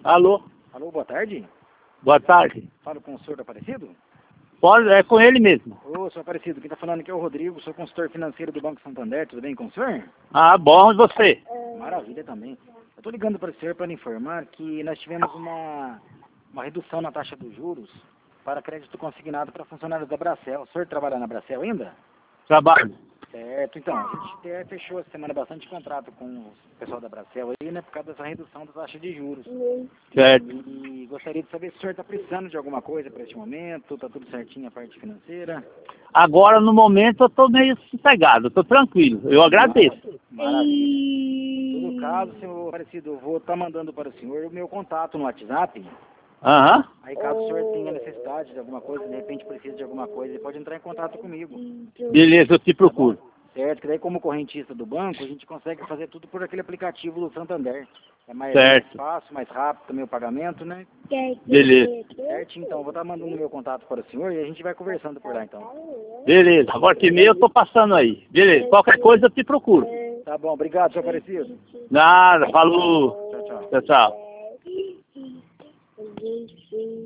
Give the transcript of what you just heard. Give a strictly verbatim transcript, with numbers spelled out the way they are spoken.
Alô? Alô, boa tarde. Boa tarde. Falo com o senhor Aparecido? Pode, é com ele mesmo. Ô, senhor Aparecido, quem tá falando aqui é o Rodrigo, sou consultor financeiro do Banco Santander, tudo bem com o senhor? Ah, bom, e você? Maravilha também. Eu tô ligando para o senhor para lhe informar que nós tivemos uma, uma redução na taxa dos juros para crédito consignado para funcionários da Bracel. O senhor trabalha na Bracel ainda? Trabalho. Certo, então, a gente até fechou essa semana bastante contrato com o pessoal da Bracel aí, né, por causa dessa redução da taxa de juros. Certo. E gostaria de saber se o senhor está precisando de alguma coisa para este momento, está tudo certinho a parte financeira? Agora, no momento, eu tô meio sossegado, tô tranquilo. Eu agradeço. Maravilha. Em todo caso, senhor Aparecido, eu vou estar mandando para o senhor o meu contato no WhatsApp. Aham. Aí caso o senhor tenha necessidade de alguma coisa, de repente precisa de alguma coisa, ele pode entrar em contato comigo. Beleza, eu te procuro. Certo, que daí como correntista do banco, a gente consegue fazer tudo por aquele aplicativo do Santander. É mais, mais Certo. fácil, mais rápido também o pagamento, né? Beleza. Certo, então, vou estar mandando o meu contato para o senhor e a gente vai conversando por lá, então. Beleza. Agora que meia eu tô passando aí. Beleza. Qualquer coisa eu te procuro. Tá bom, obrigado, senhor Aparecido. Nada. Falou. Tchau, tchau. Tchau, tchau.